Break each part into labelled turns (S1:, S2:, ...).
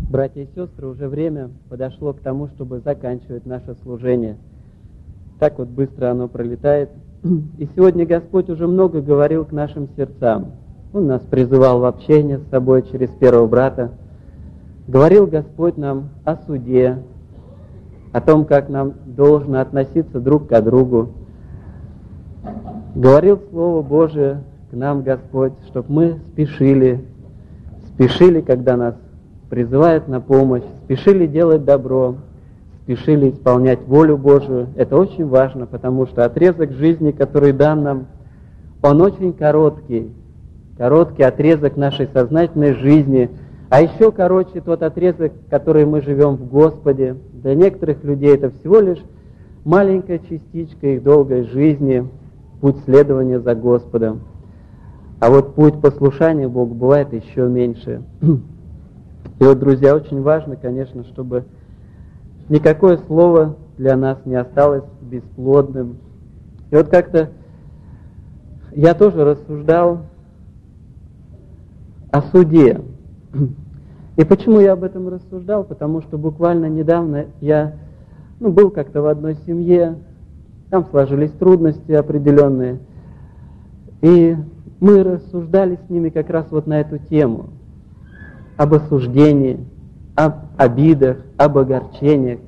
S1: Братья и сестры, уже время подошло к тому, чтобы заканчивать наше служение. Так вот быстро оно пролетает. И сегодня Господь уже много говорил к нашим сердцам. Он нас призывал в общение с собой через первого брата. Говорил Господь нам о суде, о том, как нам должно относиться друг к другу. Говорил Слово Божие к нам Господь, чтобы мы спешили, когда нас призывают на помощь, спешили делать добро, спешили исполнять волю Божию. Это очень важно, потому что отрезок жизни, который дан нам, он очень короткий отрезок нашей сознательной жизни, а еще короче тот отрезок, который мы живем в Господе. Для некоторых людей это всего лишь маленькая частичка их долгой жизни, путь следования за Господом. А вот путь послушания Богу бывает еще меньше. И вот, друзья, очень важно, конечно, чтобы никакое слово для нас не осталось бесплодным. И вот как-то я тоже рассуждал о суде. И почему я об этом рассуждал? Потому что буквально недавно я был как-то в одной семье, там сложились трудности определенные, и мы рассуждали с ними как раз вот на эту тему. Об осуждении, об обидах, об огорчениях.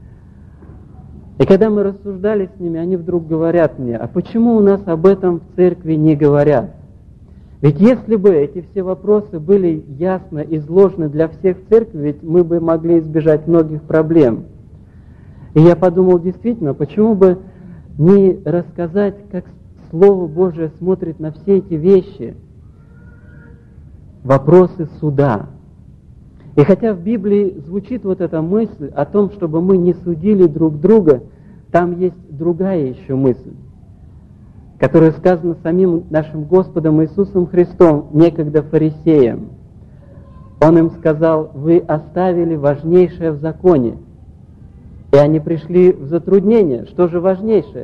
S1: И когда мы рассуждали с ними, они вдруг говорят мне: а почему у нас об этом в церкви не говорят? Ведь если бы эти все вопросы были ясно изложены для всех в церкви, ведь мы бы могли избежать многих проблем. И я подумал, действительно, почему бы не рассказать, как Слово Божие смотрит на все эти вещи, вопросы суда. И хотя в Библии звучит вот эта мысль о том, чтобы мы не судили друг друга, там есть другая еще мысль, которая сказана самим нашим Господом Иисусом Христом, некогда фарисеям. Он им сказал: вы оставили важнейшее в законе. И они пришли в затруднение. Что же важнейшее?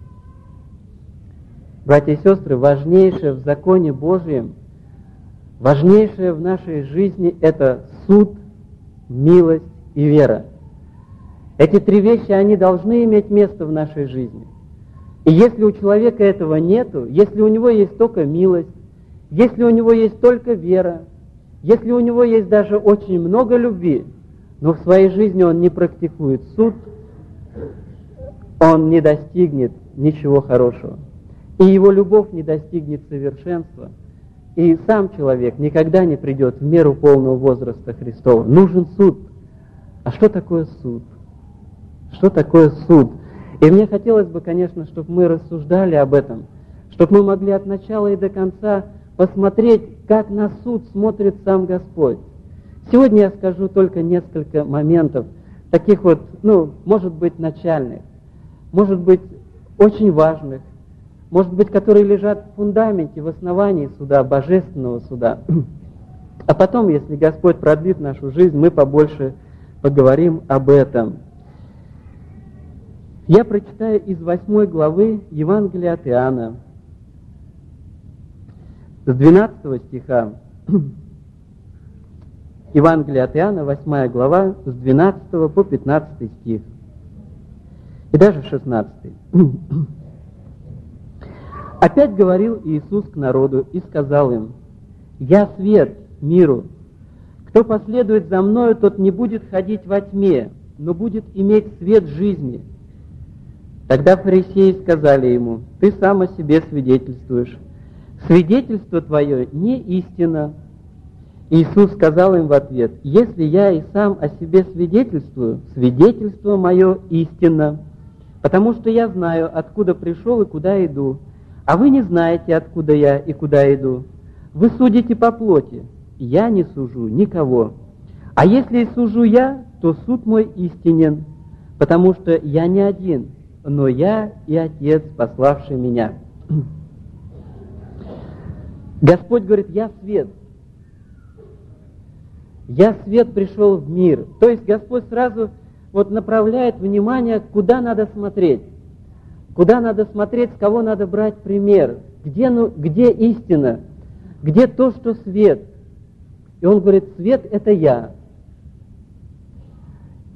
S1: Братья и сестры, важнейшее в законе Божьем, важнейшее в нашей жизни – это суд, милость и вера. Эти три вещи, они должны иметь место в нашей жизни. И если у человека этого нету, если у него есть только милость, если у него есть только вера, если у него есть даже очень много любви, но в своей жизни он не практикует суд, он не достигнет ничего хорошего. И его любовь не достигнет совершенства. И сам человек никогда не придет в меру полного возраста Христова. Нужен суд. А что такое суд? Что такое суд? И мне хотелось бы, конечно, чтобы мы рассуждали об этом, чтобы мы могли от начала и до конца посмотреть, как на суд смотрит сам Господь. Сегодня я скажу только несколько моментов, таких вот, может быть, начальных, может быть, очень важных, может быть, которые лежат в фундаменте, в основании суда, божественного суда. А потом, если Господь продлит нашу жизнь, мы побольше поговорим об этом. Я прочитаю из 8 главы Евангелия от Иоанна, с 12 стиха. Евангелие от Иоанна, 8 глава, с 12 по 15 стих. И даже 16. Опять говорил Иисус к народу и сказал им: «Я свет миру. Кто последует за Мною, тот не будет ходить во тьме, но будет иметь свет жизни». Тогда фарисеи сказали Ему: «Ты сам о себе свидетельствуешь. Свидетельство Твое не истина». Иисус сказал им в ответ: «Если я и сам о себе свидетельствую, свидетельство мое истинно, потому что я знаю, откуда пришел и куда иду, а вы не знаете, откуда я и куда иду. Вы судите по плоти, я не сужу никого. А если и сужу я, то суд мой истинен, потому что я не один, но я и Отец, пославший меня». Господь говорит: «Я свет. Я свет пришел в мир». То есть Господь сразу направляет внимание, куда надо смотреть. Куда надо смотреть, с кого надо брать пример. Где истина? Где то, что свет? И Он говорит: свет – это я.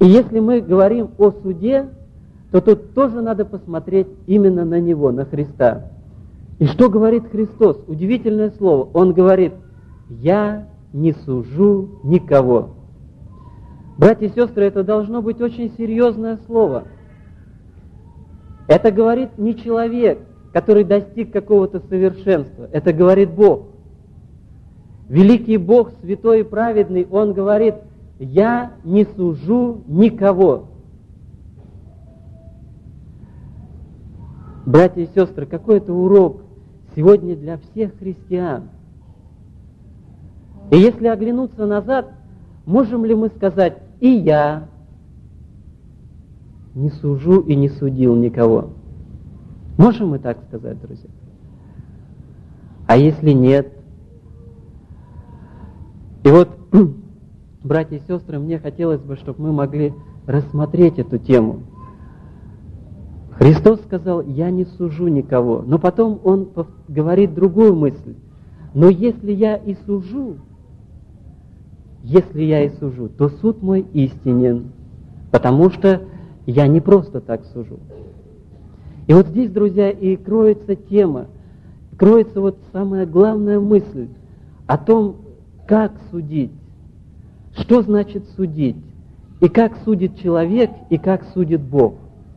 S1: И если мы говорим о суде, то тут тоже надо посмотреть именно на Него, на Христа. И что говорит Христос? Удивительное слово. Он говорит: «Я не сужу никого». Братья и сестры, это должно быть очень серьезное слово. Это говорит не человек, который достиг какого-то совершенства. Это говорит Бог. Великий Бог, святой и праведный, Он говорит: «Я не сужу никого». Братья и сестры, какой это урок сегодня для всех христиан. И если оглянуться назад, можем ли мы сказать: «И я не сужу и не судил никого»? Можем мы так сказать, друзья? А если нет? И вот, братья и сестры, мне хотелось бы, чтобы мы могли рассмотреть эту тему. Христос сказал: «Я не сужу никого». Но потом Он говорит другую мысль. «Но если я и сужу, то суд мой истинен, потому что я не просто так сужу». И вот здесь, друзья, и кроется тема, кроется вот самая главная мысль о том, как судить, что значит судить, и как судит человек, и как судит Бог.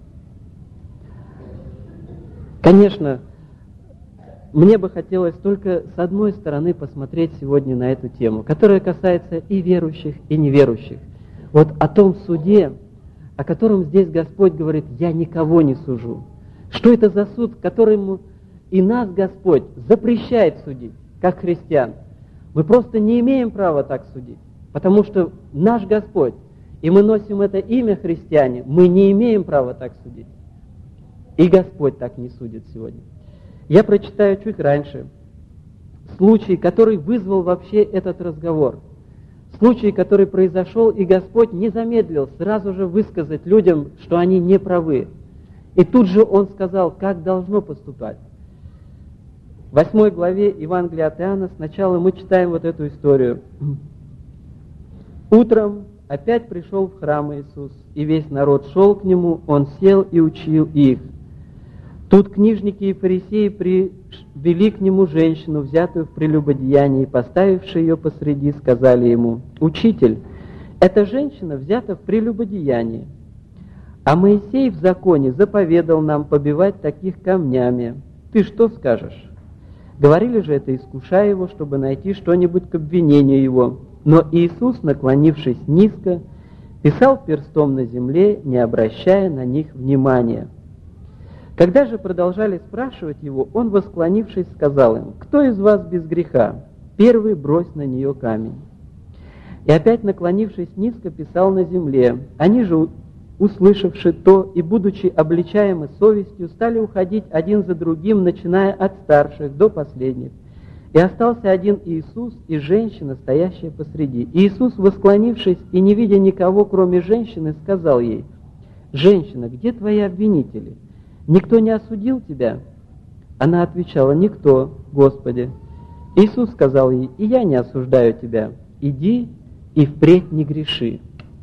S1: Конечно, мне бы хотелось только с одной стороны посмотреть сегодня на эту тему, которая касается и верующих, и неверующих. Вот о том суде, о котором здесь Господь говорит: «Я никого не сужу». Что это за суд, которому и нас Господь запрещает судить, как христиан? Мы просто не имеем права так судить, потому что наш Господь, и мы носим это имя христиане, мы не имеем права так судить. И Господь так не судит сегодня. Я прочитаю чуть раньше случай, который вызвал вообще этот разговор. Случай, который произошел, и Господь не замедлил сразу же высказать людям, что они не правы. И тут же Он сказал, как должно поступать. В 8 главе Евангелия от Иоанна сначала мы читаем вот эту историю. «Утром опять пришел в храм Иисус, и весь народ шел к Нему, Он сел и учил их. Тут книжники и фарисеи привели к Нему женщину, взятую в прелюбодеянии, и, поставивши ее посреди, сказали Ему: «Учитель, эта женщина взята в прелюбодеянии, а Моисей в законе заповедал нам побивать таких камнями. Ты что скажешь?» Говорили же это, искушая Его, чтобы найти что-нибудь к обвинению Его. Но Иисус, наклонившись низко, писал перстом на земле, не обращая на них внимания. Когда же продолжали спрашивать Его, Он, восклонившись, сказал им: «Кто из вас без греха? Первый брось на нее камень». И опять, наклонившись низко, писал на земле. Они же, услышавши то и будучи обличаемы совестью, стали уходить один за другим, начиная от старших до последних. И остался один Иисус и женщина, стоящая посреди. И Иисус, восклонившись и не видя никого, кроме женщины, сказал ей: «Женщина, где твои обвинители? Никто не осудил тебя?» Она отвечала: «Никто, Господи». Иисус сказал ей: «И я не осуждаю тебя. Иди и впредь не греши».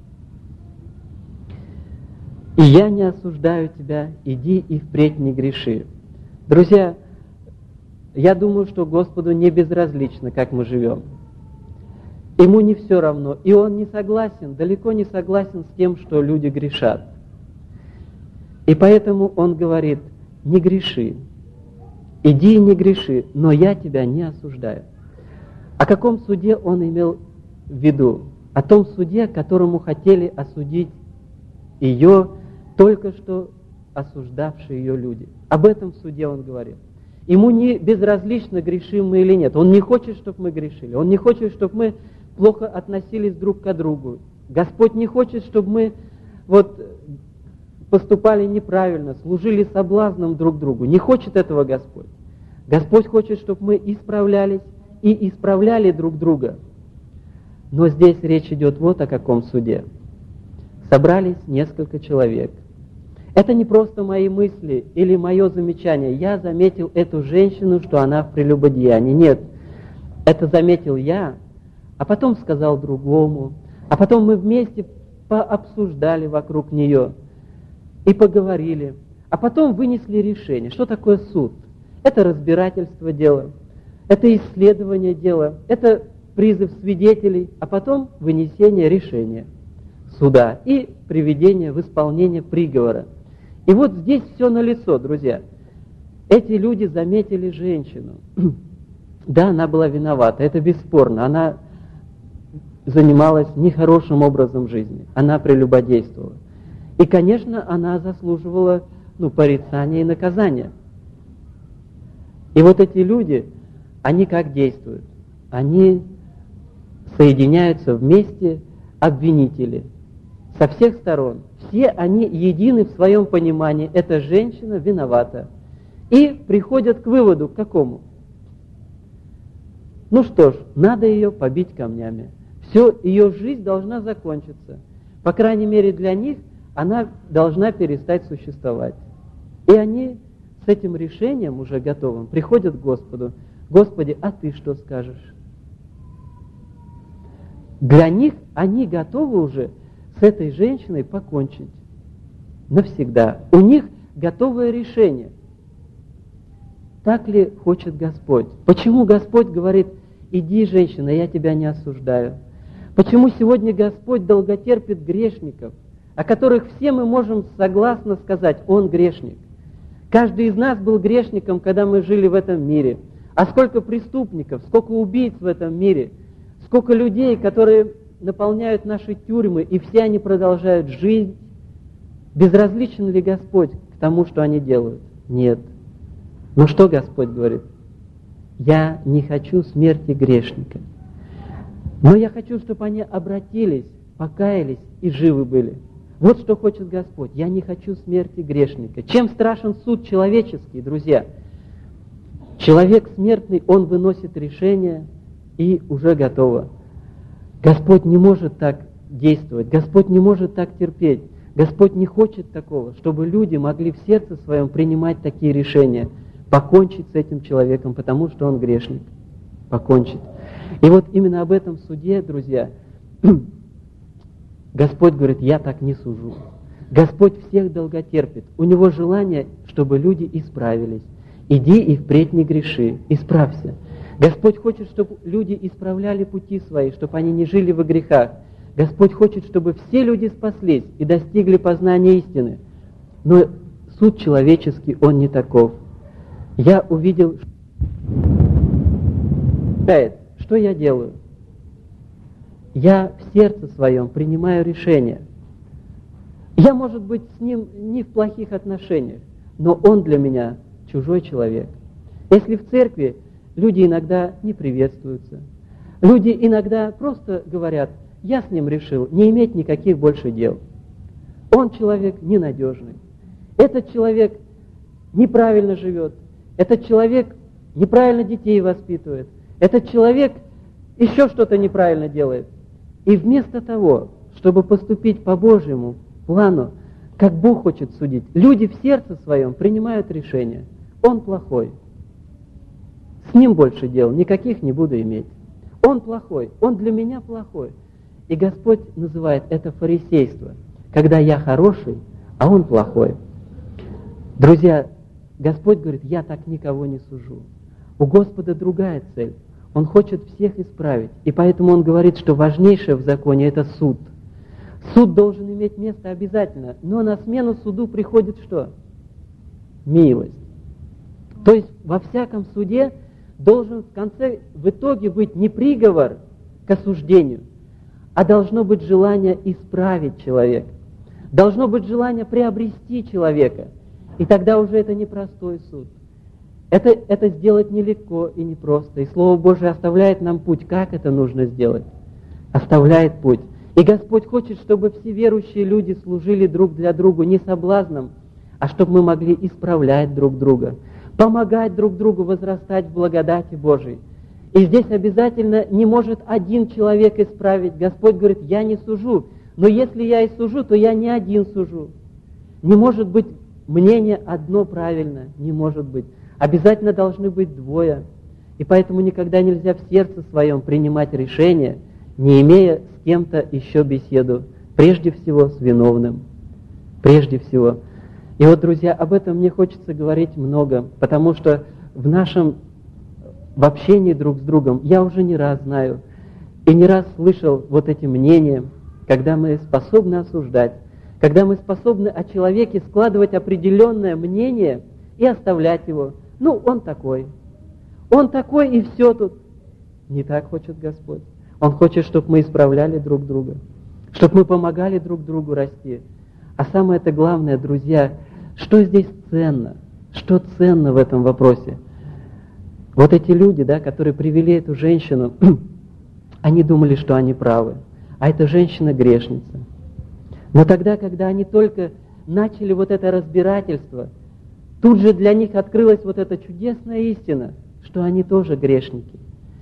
S1: «И я не осуждаю тебя, иди и впредь не греши». Друзья, я думаю, что Господу не безразлично, как мы живем. Ему не все равно, и Он не согласен, далеко не согласен с тем, что люди грешат. И поэтому Он говорит: не греши, иди и не греши, но я тебя не осуждаю. О каком суде Он имел в виду? О том суде, которому хотели осудить ее, только что осуждавшие ее люди. Об этом суде Он говорит. Ему не безразлично, грешим мы или нет. Он не хочет, чтобы мы грешили. Он не хочет, чтобы мы плохо относились друг к другу. Господь не хочет, чтобы мы поступали неправильно, служили соблазном друг другу. Не хочет этого Господь. Господь хочет, чтобы мы исправлялись и исправляли друг друга. Но здесь речь идет вот о каком суде. Собрались несколько человек. Это не просто мои мысли или мое замечание. Я заметил эту женщину, что она в прелюбодеянии. Нет, это заметил я, а потом сказал другому, а потом мы вместе пообсуждали вокруг нее и поговорили, а потом вынесли решение. Что такое суд? Это разбирательство дела, это исследование дела, это призыв свидетелей, а потом вынесение решения суда и приведение в исполнение приговора. И вот здесь все налицо, друзья. Эти люди заметили женщину. Да, она была виновата, это бесспорно. Она занималась нехорошим образом жизни, она прелюбодействовала. И, конечно, она заслуживала порицания и наказания. И вот эти люди, они как действуют? Они соединяются вместе, обвинители, со всех сторон. Все они едины в своем понимании, эта женщина виновата. И приходят к выводу, к какому? Ну что ж, надо ее побить камнями. Все, ее жизнь должна закончиться. По крайней мере для них она должна перестать существовать. И они с этим решением уже готовым приходят к Господу. Господи, а ты что скажешь? Для них они готовы уже с этой женщиной покончить навсегда. У них готовое решение. Так ли хочет Господь? Почему Господь говорит, иди, женщина, я тебя не осуждаю? Почему сегодня Господь долготерпит грешников, о которых все мы можем согласно сказать, он грешник? Каждый из нас был грешником, когда мы жили в этом мире. А сколько преступников, сколько убийц в этом мире, сколько людей, которые наполняют наши тюрьмы, и все они продолжают жить. Безразличен ли Господь к тому, что они делают? Нет. Но что Господь говорит? Я не хочу смерти грешника. Но я хочу, чтобы они обратились, покаялись и живы были. Вот что хочет Господь. Я не хочу смерти грешника. Чем страшен суд человеческий, друзья? Человек смертный, он выносит решение и уже готово. Господь не может так действовать, Господь не может так терпеть. Господь не хочет такого, чтобы люди могли в сердце своем принимать такие решения, покончить с этим человеком, потому что он грешник. Покончить. И вот именно об этом суде, друзья, Господь говорит, я так не сужу. Господь всех долготерпит. У Него желание, чтобы люди исправились. Иди и впредь не греши, исправься. Господь хочет, чтобы люди исправляли пути свои, чтобы они не жили во грехах. Господь хочет, чтобы все люди спаслись и достигли познания истины. Но суд человеческий, он не таков. Я увидел, что я делаю? Я в сердце своем принимаю решение. Я, может быть, с ним не в плохих отношениях, но он для меня чужой человек. Если в церкви люди иногда не приветствуются, люди иногда просто говорят, я с ним решил не иметь никаких больше дел. Он человек ненадежный. Этот человек неправильно живет. Этот человек неправильно детей воспитывает. Этот человек еще что-то неправильно делает. И вместо того, чтобы поступить по Божьему плану, как Бог хочет судить, люди в сердце своем принимают решение. Он плохой. С ним больше дел никаких не буду иметь. Он плохой. Он для меня плохой. И Господь называет это фарисейство, когда я хороший, а он плохой. Друзья, Господь говорит, я так никого не сужу. У Господа другая цель. Он хочет всех исправить. И поэтому Он говорит, что важнейшее в законе – это суд. Суд должен иметь место обязательно, но на смену суду приходит что? Милость. То есть во всяком суде должен в итоге быть не приговор к осуждению, а должно быть желание исправить человека. Должно быть желание приобрести человека. И тогда уже это не простой суд. Это сделать нелегко и непросто. И Слово Божие оставляет нам путь, как это нужно сделать. Оставляет путь. И Господь хочет, чтобы все верующие люди служили друг для друга не соблазном, а чтобы мы могли исправлять друг друга, помогать друг другу возрастать в благодати Божией. И здесь обязательно не может один человек исправить. Господь говорит, я не сужу. Но если я и сужу, то я не один сужу. Не может быть мнение одно правильно. Не может быть. Обязательно должны быть двое. И поэтому никогда нельзя в сердце своем принимать решение, не имея с кем-то еще беседу Прежде всего с виновным. Прежде всего. И вот, друзья, об этом мне хочется говорить много, потому что в общении друг с другом я уже не раз знаю и не раз слышал вот эти мнения, когда мы способны осуждать, когда мы способны о человеке складывать определенное мнение и оставлять его. Ну, он такой и все тут. Не так хочет Господь. Он хочет, чтобы мы исправляли друг друга, чтобы мы помогали друг другу расти. А самое-то главное, друзья, что здесь ценно? Что ценно в этом вопросе? Вот эти люди, да, которые привели эту женщину, они думали, что они правы, а эта женщина грешница. Но тогда, когда они только начали вот это разбирательство, тут же для них открылась вот эта чудесная истина, что они тоже грешники.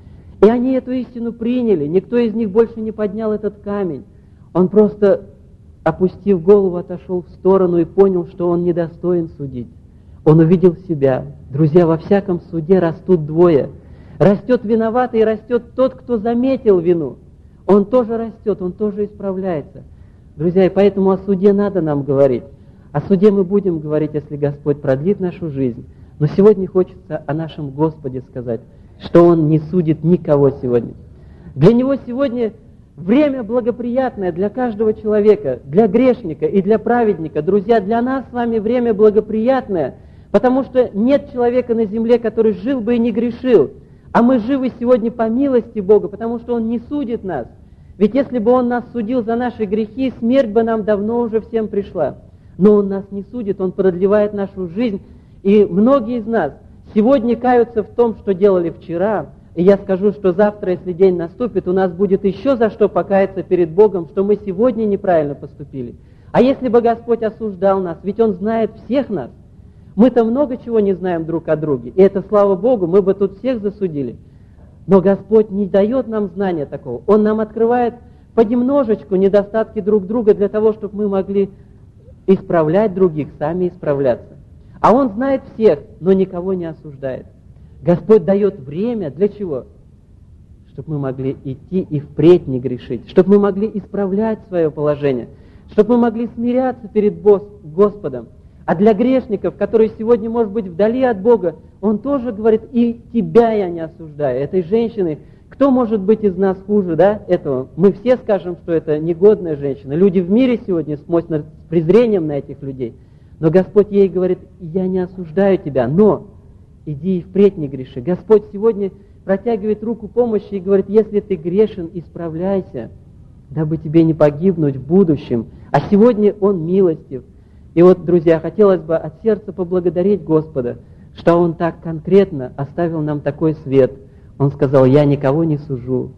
S1: И они эту истину приняли, никто из них больше не поднял этот камень. Он просто, опустив голову, отошел в сторону и понял, что он недостоин судить. Он увидел себя. Друзья, во всяком суде растут двое. Растет виноватый и растет тот, кто заметил вину. Он тоже растет, он тоже исправляется. Друзья, и поэтому о суде надо нам говорить. О суде мы будем говорить, если Господь продлит нашу жизнь. Но сегодня хочется о нашем Господе сказать, что Он не судит никого сегодня. Для Него сегодня время благоприятное для каждого человека, для грешника и для праведника. Друзья, для нас с вами время благоприятное, потому что нет человека на земле, который жил бы и не грешил. А мы живы сегодня по милости Бога, потому что Он не судит нас. Ведь если бы Он нас судил за наши грехи, смерть бы нам давно уже всем пришла. Но Он нас не судит, Он продлевает нашу жизнь. И многие из нас сегодня каются в том, что делали вчера. И я скажу, что завтра, если день наступит, у нас будет еще за что покаяться перед Богом, что мы сегодня неправильно поступили. А если бы Господь осуждал нас, ведь Он знает всех нас. Мы-то много чего не знаем друг о друге. И это, слава Богу, мы бы тут всех засудили. Но Господь не дает нам знания такого. Он нам открывает понемножечку недостатки друг друга для того, чтобы мы могли исправлять других, сами исправляться. А Он знает всех, но никого не осуждает. Господь дает время для чего? Чтобы мы могли идти и впредь не грешить, чтобы мы могли исправлять свое положение, чтобы мы могли смиряться перед Господом. А для грешников, которые сегодня, может быть, вдали от Бога, Он тоже говорит, и тебя я не осуждаю. Этой женщины, кто может быть из нас хуже, да, этого? Мы все скажем, что это негодная женщина. Люди в мире сегодня смотрят с презрением на этих людей. Но Господь ей говорит, я не осуждаю тебя, но иди и впредь не греши. Господь сегодня протягивает руку помощи и говорит, если ты грешен, исправляйся, дабы тебе не погибнуть в будущем. А сегодня Он милостив. И вот, друзья, хотелось бы от сердца поблагодарить Господа, что Он так конкретно оставил нам такой свет. Он сказал, я никого не сужу.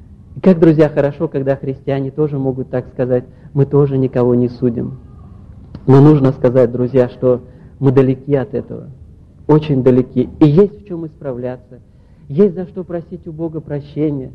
S1: И как, друзья, хорошо, когда христиане тоже могут так сказать, мы тоже никого не судим. Но нужно сказать, друзья, что мы далеки от этого, очень далеки. И есть в чем исправляться, есть за что просить у Бога прощения.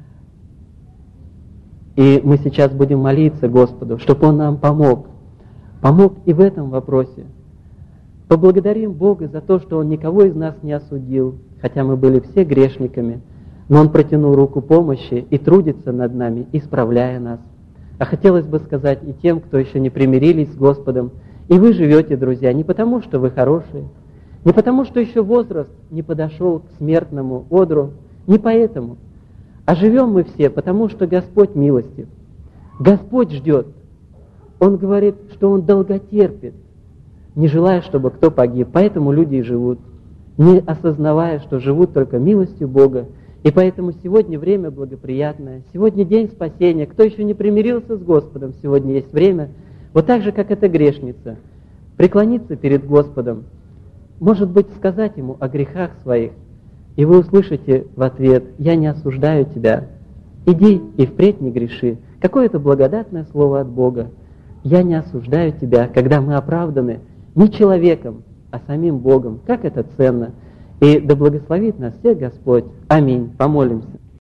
S1: И мы сейчас будем молиться Господу, чтобы Он нам помог и в этом вопросе. Поблагодарим Бога за то, что Он никого из нас не осудил, хотя мы были все грешниками, но Он протянул руку помощи и трудится над нами, исправляя нас. А хотелось бы сказать и тем, кто еще не примирились с Господом, и вы живете, друзья, не потому, что вы хорошие, не потому, что еще возраст не подошел к смертному одру, не поэтому, а живем мы все, потому что Господь милостив. Господь ждет. Он говорит, что Он долготерпит, не желая, чтобы кто погиб. Поэтому люди и живут, не осознавая, что живут только милостью Бога. И поэтому сегодня время благоприятное, сегодня день спасения. Кто еще не примирился с Господом, сегодня есть время, вот так же, как эта грешница, преклониться перед Господом, может быть, сказать Ему о грехах своих, и вы услышите в ответ, я не осуждаю тебя, иди и впредь не греши. Какое это благодатное слово от Бога. Я не осуждаю тебя, когда мы оправданы не человеком, а самим Богом. Как это ценно! И да благословит нас всех Господь. Аминь. Помолимся.